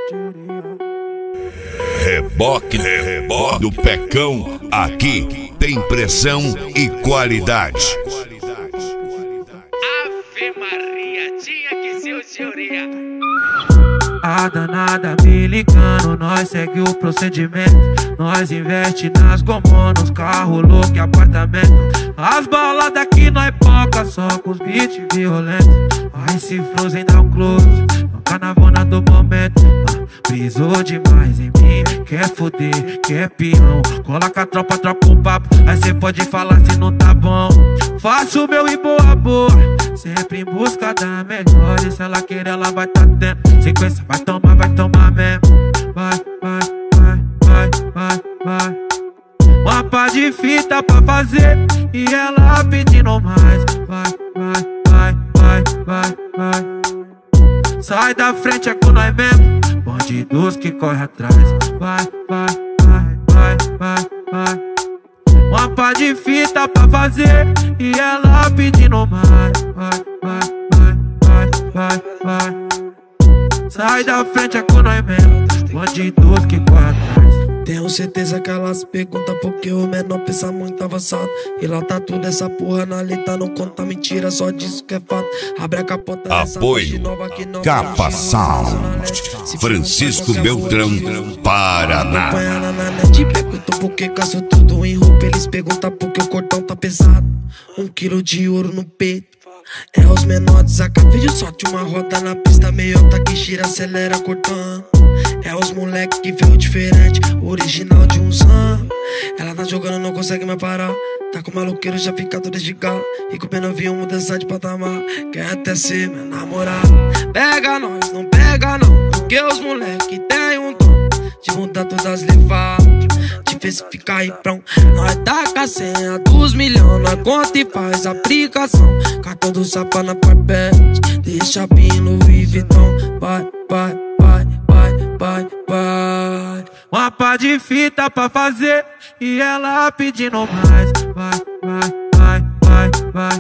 Reboque do Pecão, aqui tem pressão e qualidade. Ave Maria, tinha que ser o senhoria. A danada me ligando, nós segue o procedimento. Nós investe nas gomos, nos carros loucos e apartamento. As baladas aqui nós poca, só com os beats violentos. Aí se Frozen dá um close, no carnavona do momento. Brisou demais em mim, quer foder, quer peão. Cola com a tropa, troca um papo, aí cê pode falar se não tá bom. Faço o meu e boa boa, sempre em busca da melhor. E se ela querer, ela vai tá tendo sequência, vai tomar mesmo. Vai, vai, vai, vai, vai, vai. Uma pá de fita pra fazer e ela pedindo mais. Vai, vai, vai, vai, vai, vai. Sai da frente, é com nós mesmo, bandidos que corre atrás. Vai, vai, vai, vai, vai, vai. Uma pá de fita pra fazer e ela pedindo mais. Vai, vai, vai, vai, vai, vai. Sai da frente, é com nós mesmo, bandidos que corre atrás. Tenho certeza que elas perguntam porque o menor pensa muito avançado. E lá tá tudo essa porra na letra, não conta mentira, só disso que é fato. Abre a capota dessa apoio nova que não Capa Sound, Francisco Beltrão, Paraná. Te perguntam por que caso tudo em roupa. Eles perguntam porque o cordão tá pesado. 1 quilo de ouro no peito. É os menores, a vídeo sorte uma roda na pista meiota que gira, acelera cortando. É os moleque que veio diferente, original de uns anos. Ela tá jogando, não consegue mais parar. Tá com maloqueiro, já fica todo de galo. E com o pena avião, mudança de patamar. Quer até ser meu namorado. Pega nós, não pega não, porque os moleque tem um dom de mudar todas as levadas, de ver se fica aí pronto. Nós taca a senha dos milhões, nós conta e faz aplicação. Cartão do Sapa na Parpete, deixa pino e Vitão. Vai, vai, vai, vai, vai, vai. Uma pá de fita pra fazer e ela pedindo mais. Vai, vai, vai, vai, vai,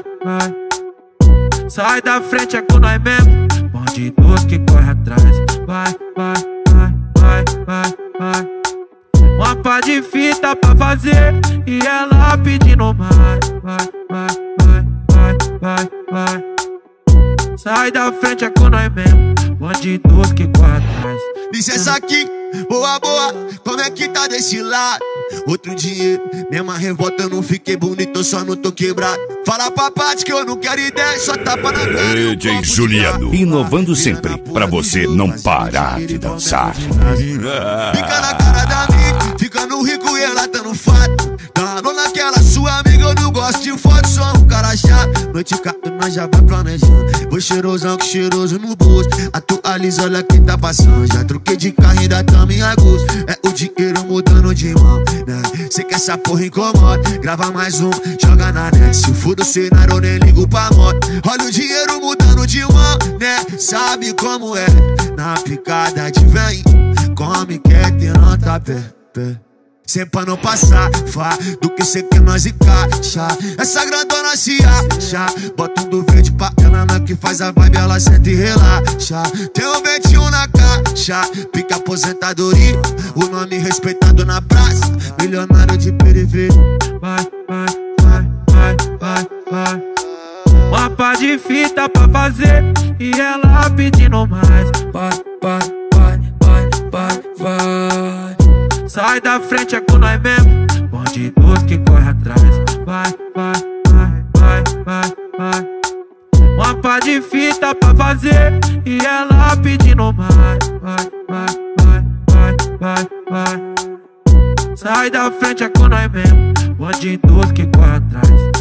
vai. Sai da frente, é com nós mesmo, bandidos que corre atrás. Vai, vai, vai, vai, vai, vai. Uma pá de fita pra fazer e ela pedindo mais. Vai, vai, vai, vai, vai, vai. Sai da frente, é com nós mesmo, bandidos que corre atrás. Licença aqui, boa, boa, como é que tá desse lado? Outro dinheiro, mesma revolta, eu não fiquei bonito, eu só não tô quebrado. Fala pra parte que eu não quero ideia, só tapa na cara. DJ Juliano, inovando sempre, pra você não parar de dançar. Fica na cara da amiga, fica no rico e ela tá no fato. Tá naquela sua amiga, eu não gosto de foto, sou um cara chato. Noite cato, nós já vai planejando. Vou cheirosão que cheiroso no bolso. Atualiza, olha quem tá passando. Já troquei de carro, ainda tamo em agosto. É o dinheiro mudando de mão, né? Cê que essa porra incomoda, grava mais um, joga na net. Se for do cenário, eu nem ligo pra moto. Olha o dinheiro mudando de mão, né? Sabe como é? Na picada de vem, come, quer ter nota pé. Sempre pra não passar, fá, do que cê quer nós encaixa. Essa grandona se acha, bota um do verde pra ela, na que faz a vibe, ela senta e relaxa. Tem um 21 na caixa, pica aposentadoria, o nome respeitado na praça, milionário de periferia. Vai, vai, vai, vai, vai, vai. Uma pá de fita pra fazer e ela pedindo mais. Vai, vai, vai, vai, vai, vai. Sai da frente, é com nós mesmo, bandidos que corre atrás. Vai, vai, vai, vai, vai, vai. Uma pá de fita pra fazer e ela pedindo mais. Vai, vai, vai, vai, vai, vai. Sai da frente, é com nós mesmo, bandidos que corre atrás.